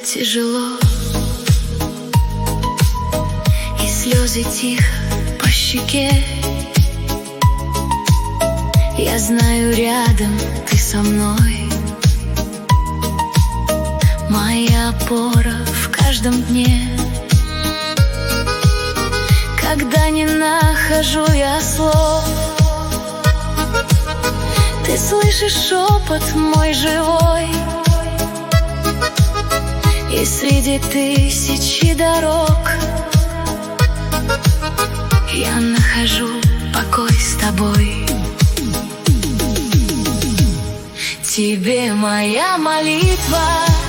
тяжело, и слезы тихо по щеке. Я знаю, рядом ты со мной, моя опора в каждом дне. Когда не нахожу я слов, ты слышишь шепот мой живой, и среди тысячи дорог я нахожу покой с тобой. Тебе моя молитва,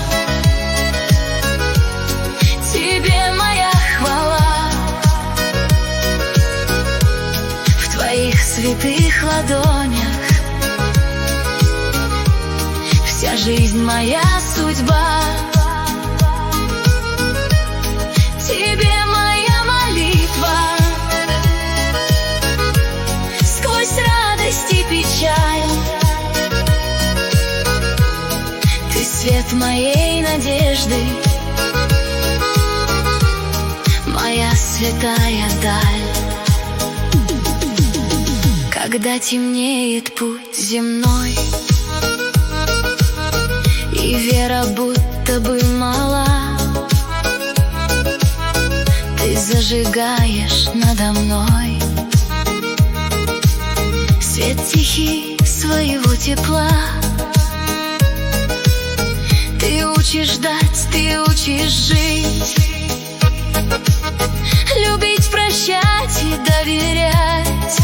тебе моя хвала, в твоих святых ладонях вся жизнь моя судьба. Тебе моя молитва, сквозь радость и печаль, ты свет моей надежды, моя святая даль. Когда темнеет путь земной, и вера будто бы мала, ты зажигаешь надо мной свет тихий своего тепла. Ты учишь ждать, ты учишь жить, любить, прощать и доверять.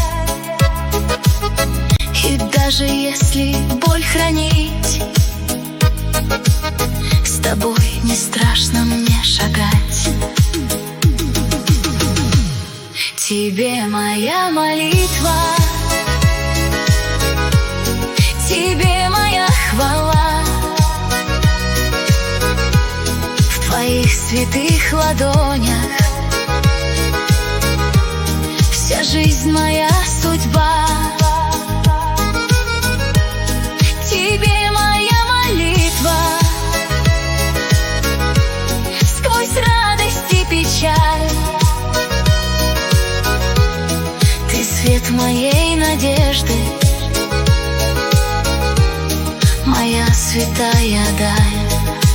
И даже если боль хранить, с тобой не страшно мне шагать. Тебе моя молитва, тебе моя хвала, в твоих святых ладонях вся жизнь моя судьба. Тебе моя молитва, сквозь радость и печаль, ты свет моей надежды, моя святая даль.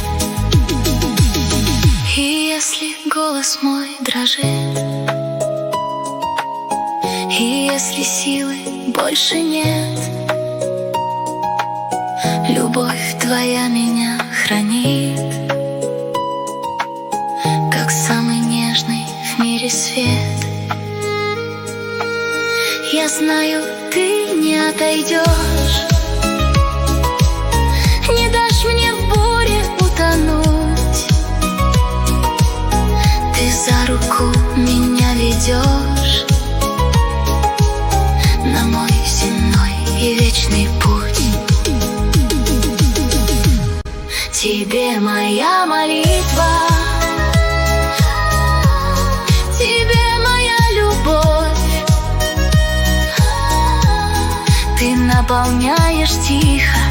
И если голос мой дрожит, и если силы больше нет, любовь твоя меня хранит, как самый нежный в мире свет. Я знаю, ты не отойдешь, не дашь мне в буре утонуть. Ты за руку меня ведешь на мой земной и вечный путь. Тебе моя молитва, тебе моя любовь, ты наполняешь тихо